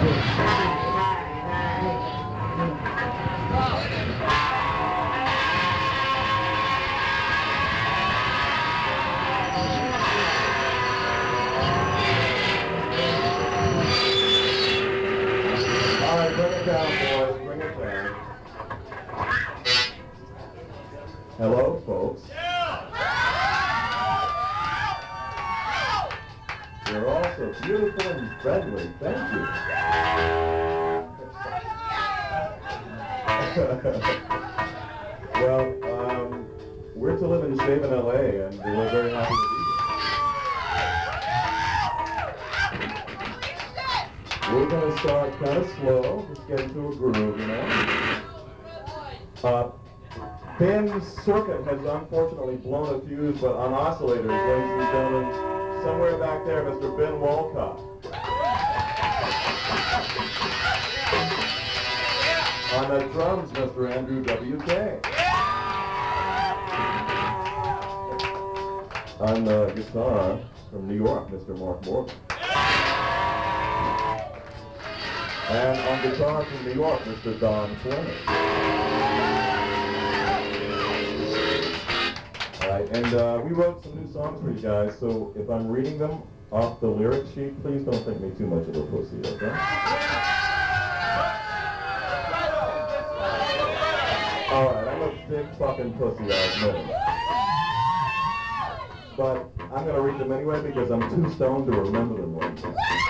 Bring it down, boys. Bring it down. Hello, folks. You're all so beautiful and friendly. Thank you. Well, we're to live in Shaven, LA, and we're very happy to be here. We're going to start kind of slow, just get into a groove, you know. Ben Circuit has unfortunately blown a fuse, but on oscillators, ladies and gentlemen, somewhere back there, Mr. Ben Walcott. On the drums, Mr. Andrew W.K. On the guitar from New York, Mr. Mark Morgan. And on guitar from New York, Mr. Don Fleming. All right, and we wrote some new songs for you guys, so if I'm reading them off the lyric sheet, please don't think me too much of a pussy, okay? All right, I'm a big fucking pussy, I admit it. But I'm going to read them anyway because I'm too stoned to remember them well.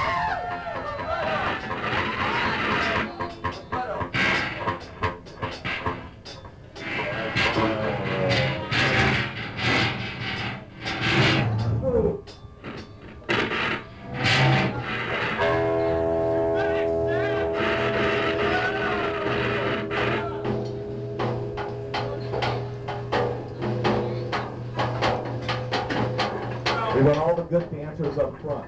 We want all the good dancers up front.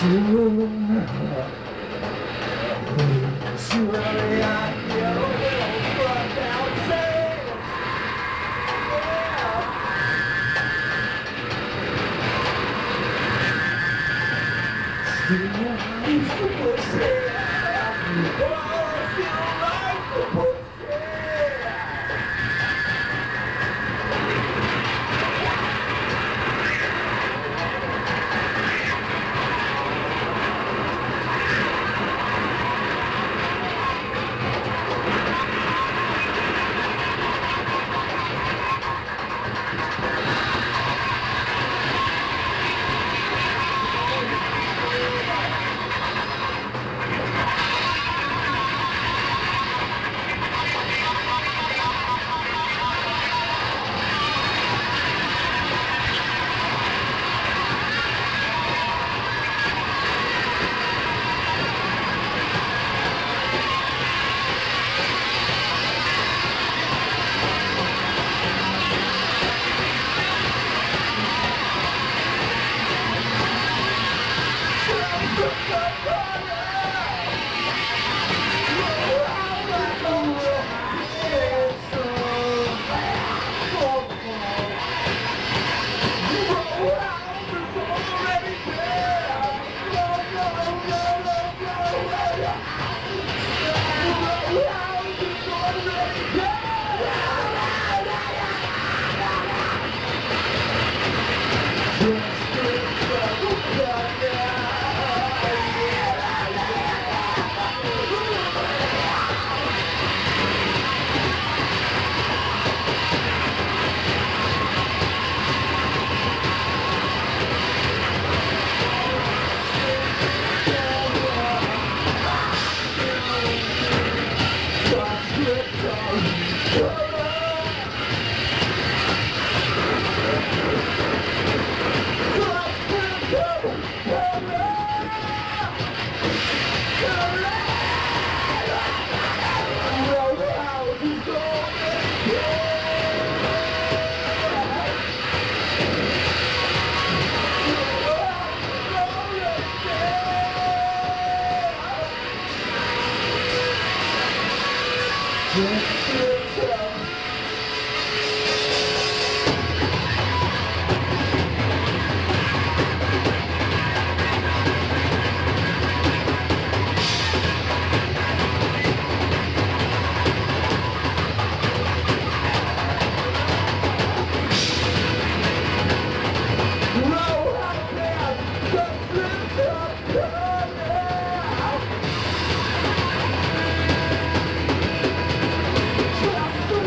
Just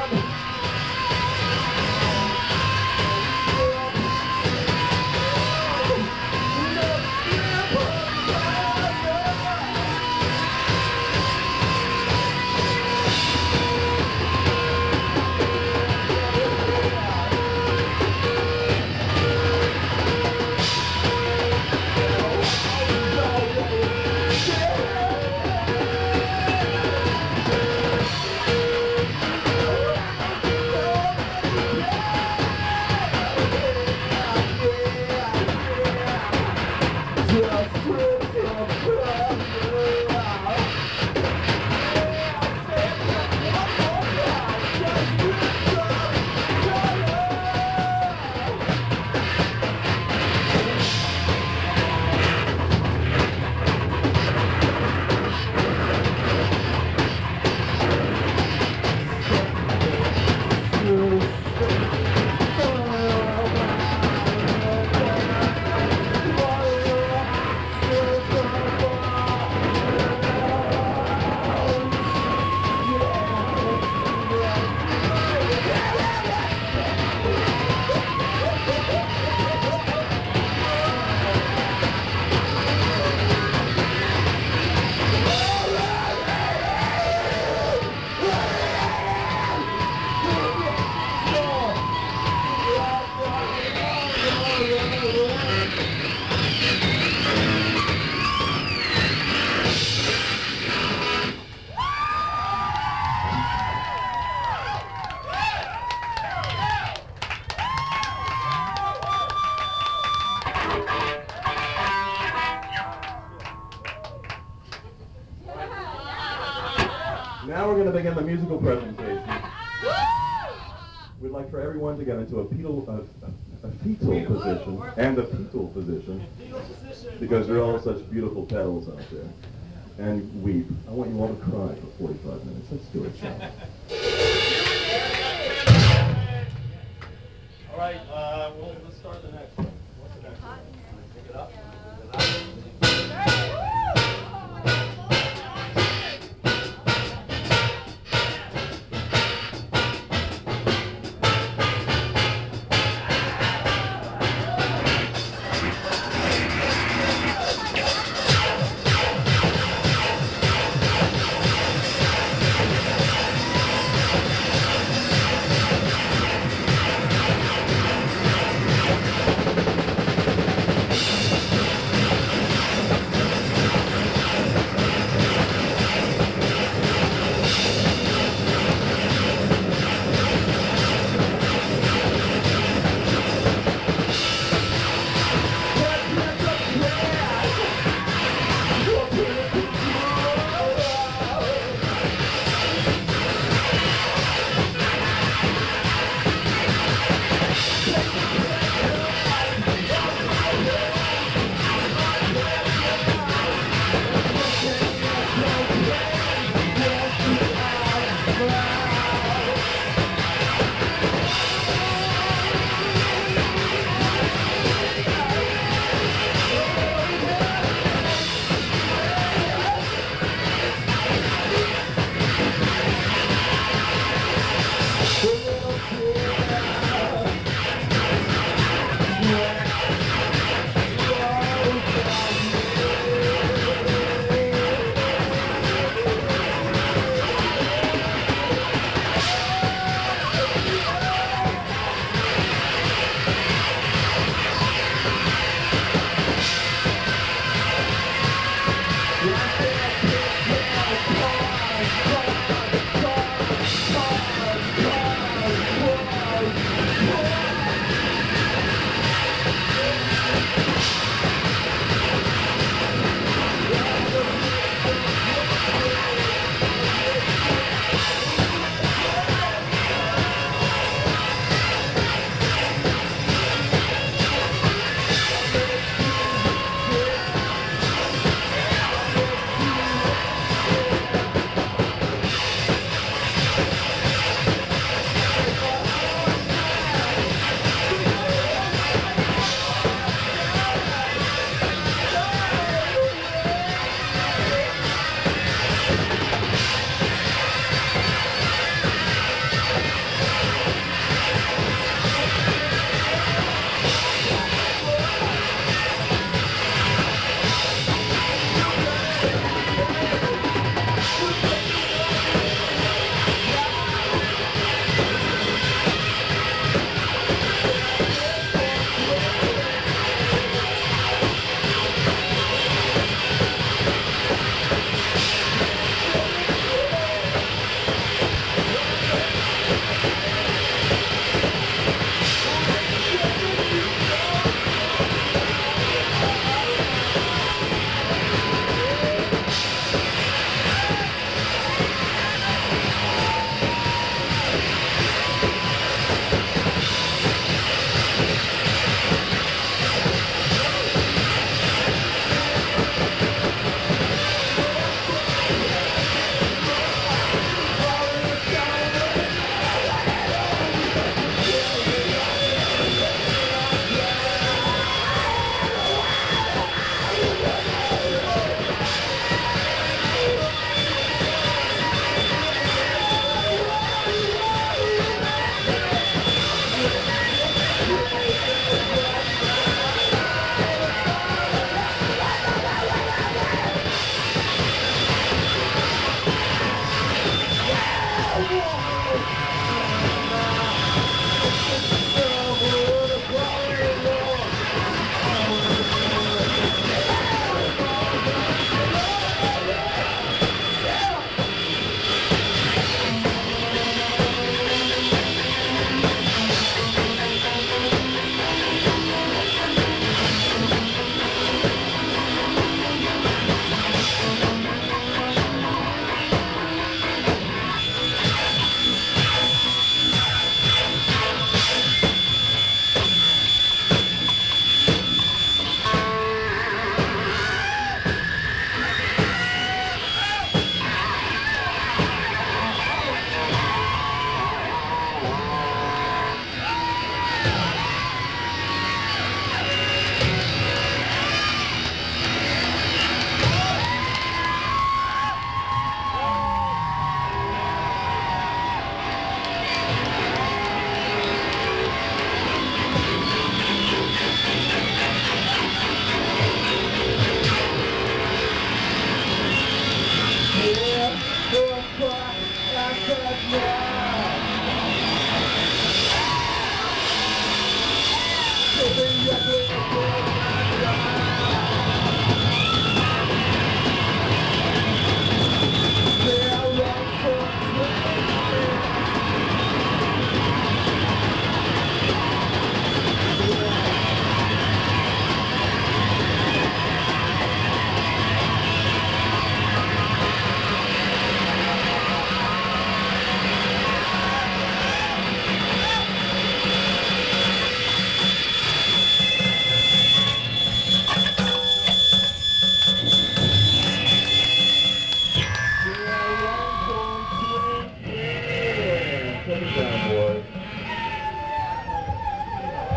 Now we're going to begin the musical presentation. We'd like for everyone to get into a fetal position and a fetal position because you're all such beautiful petals out there. And weep. I want you all to cry for 45 minutes. Let's do it, shall we? All right, let's start the next one. What's the next one? Pick it up.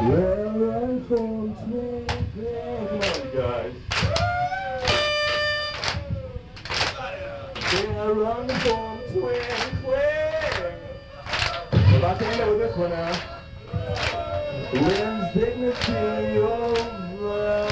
Where I'm from, come on, you guys. They're running from twinkling. We're about to end it with this one now. When's dignity over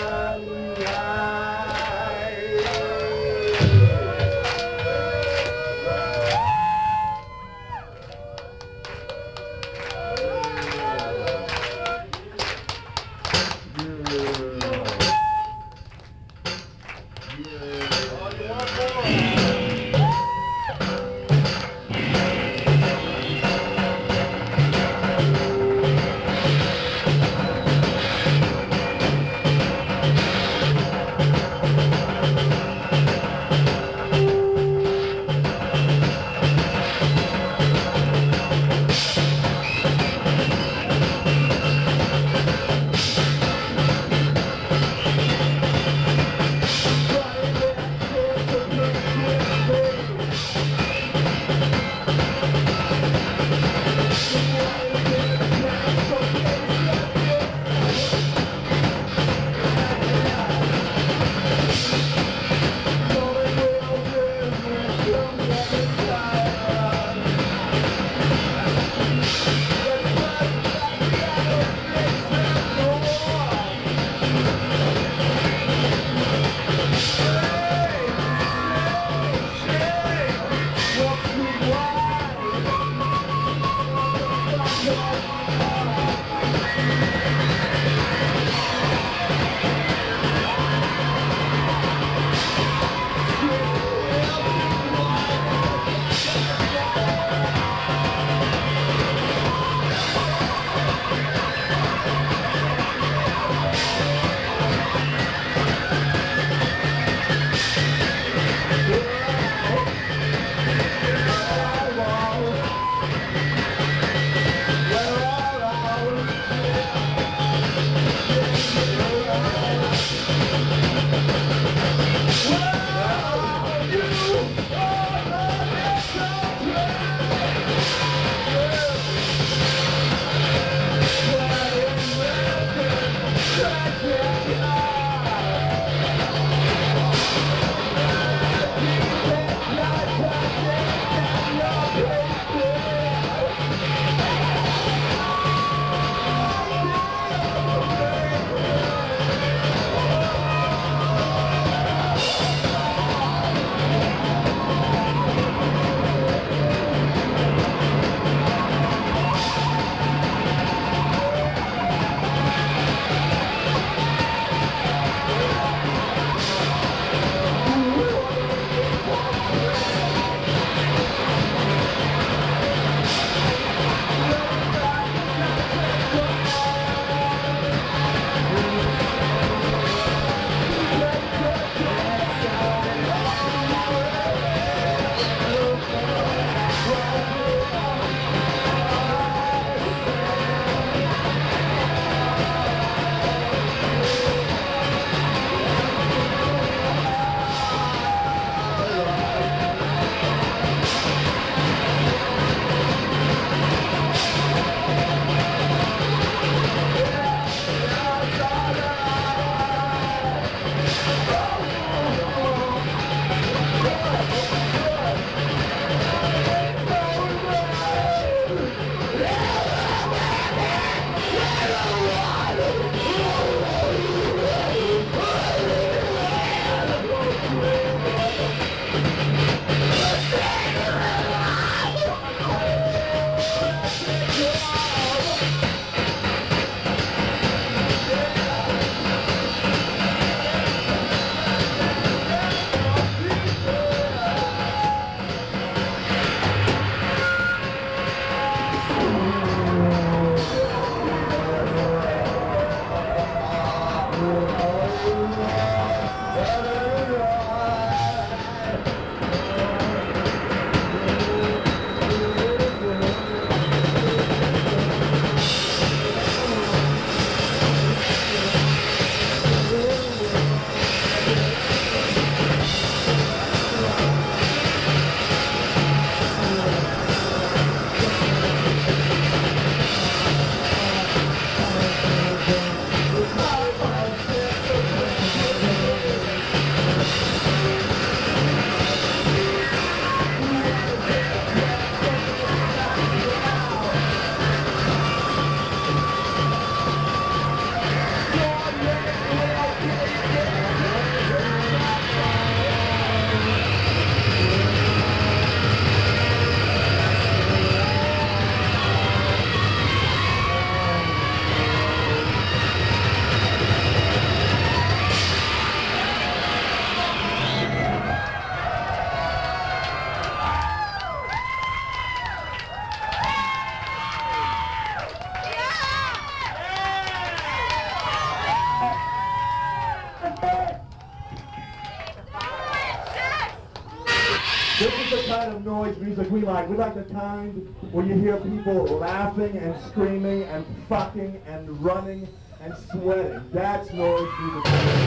kind of noise music we like. We like the kind where you hear people laughing and screaming and fucking and running and sweating. That's noise music.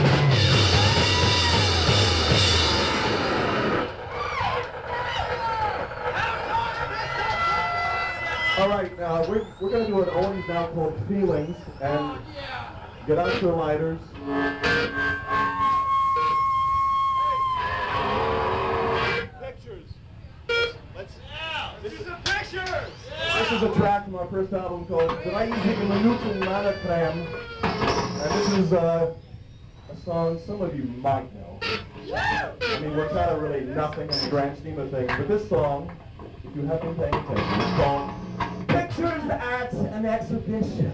All right, we're going to do an oldies now called Feelings, and get out your lighters. Pictures. This is a picture. This is a track from our first album called Draizi Minuti Nana Krem, and this is a song some of you might know. I mean, we're kind of really nothing in the grand scheme of things, but this song, if you have been paying attention, is called Pictures at an Exhibition.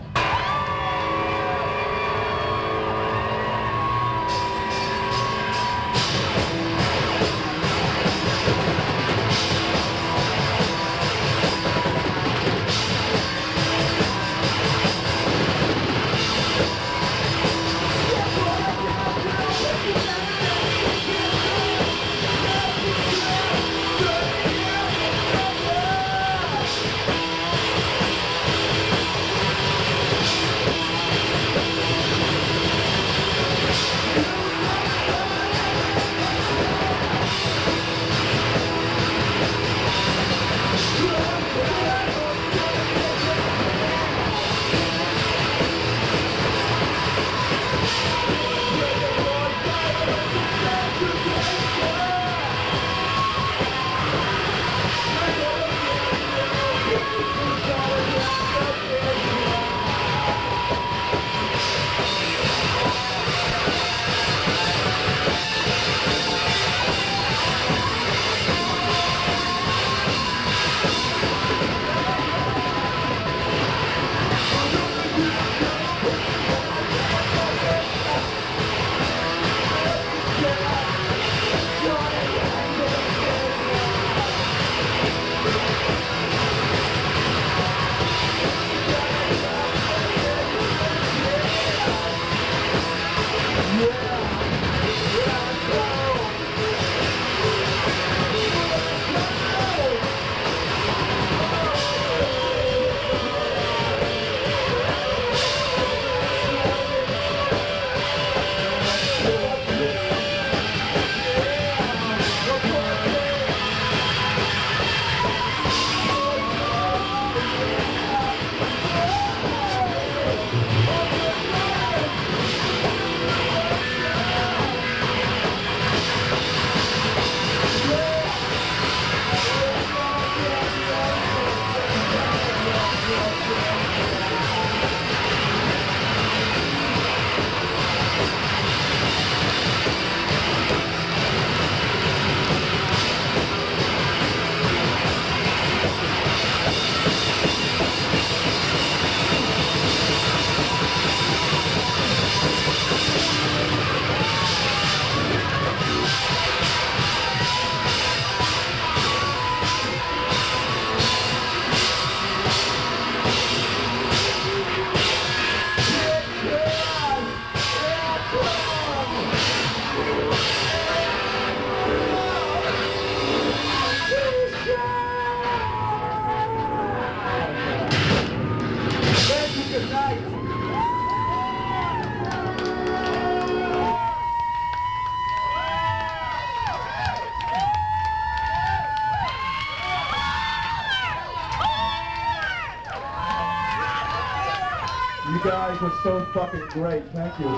You guys are so fucking great. Thank you.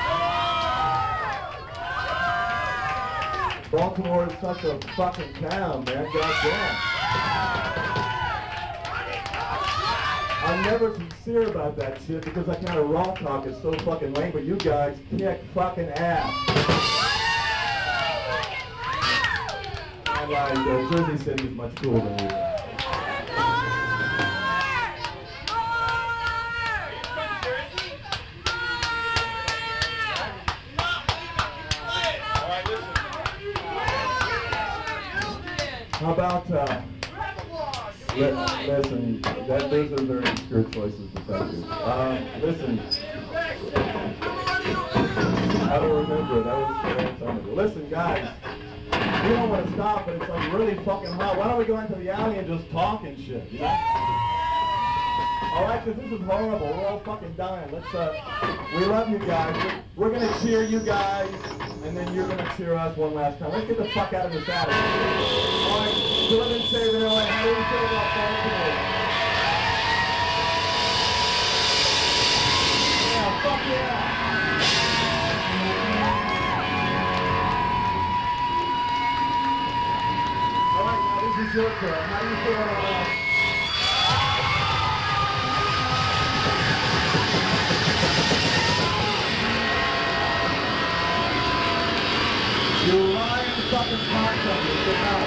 Baltimore is such a fucking town, man. Goddamn. I'm never sincere about that shit because that kind of raw talk is so fucking lame, but you guys kick fucking ass. And like, Jersey City is much cooler than you guys. How about, listen, those are very obscure choices to thank you. Listen, I don't remember, that was a long time ago. Listen, guys, We don't want to stop, but it's like really fucking hot. Why don't we go into the alley and just talk and shit, you know? Alright, because this is horrible. We're all fucking dying. Let's, we love you guys. We're gonna cheer you guys, and then you're gonna cheer us one last time. Let's get the fuck out of this alley. Alright, so let me say, how do you feel about Baltimore? Yeah, fuck yeah! Alright, now this is your turn. How do you feel about us? You lying fucking cocksuckers, get out.